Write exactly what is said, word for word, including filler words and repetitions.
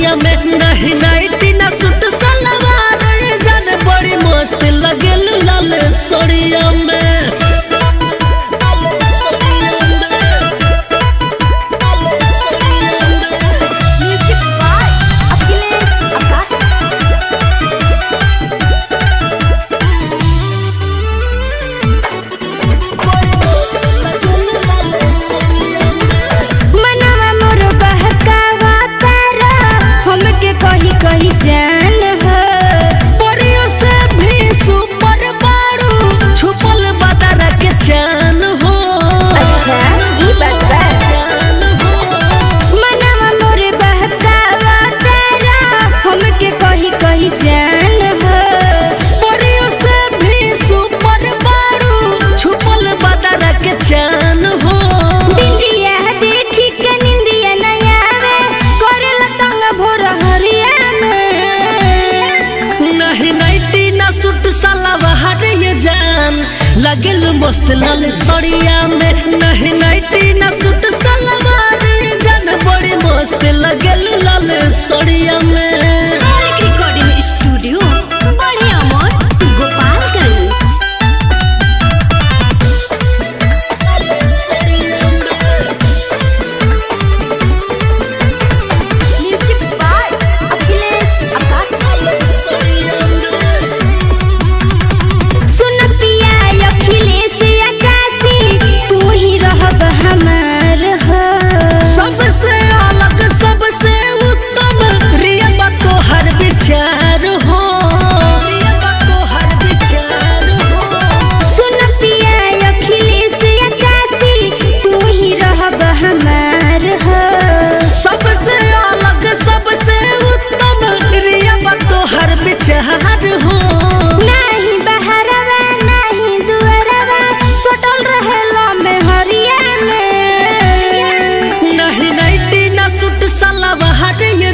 सड़िया में नहीं नाइटी ना सूट सलवार जान बड़ी मस्त लगे लाल सड़िया में। कही कही जान हो परियों से भी सुपर बारू छुपल बदरा के जान हो। अच्छा ई बात बा मनवा मोर बहकावा तारा हमके कही कही जान हो परियों से भी सुपर बारू छुपल बदरा के जान हो। बिंदिया देखी के निंदिया नया आवे करेला तंग भोर हरिया सूट सलवार ये जान लगल मस्त लाल सड़िया में नहीं नाइटी ना सूट सलवार जान बड़ी मस्त लगल लाल सड़िया में।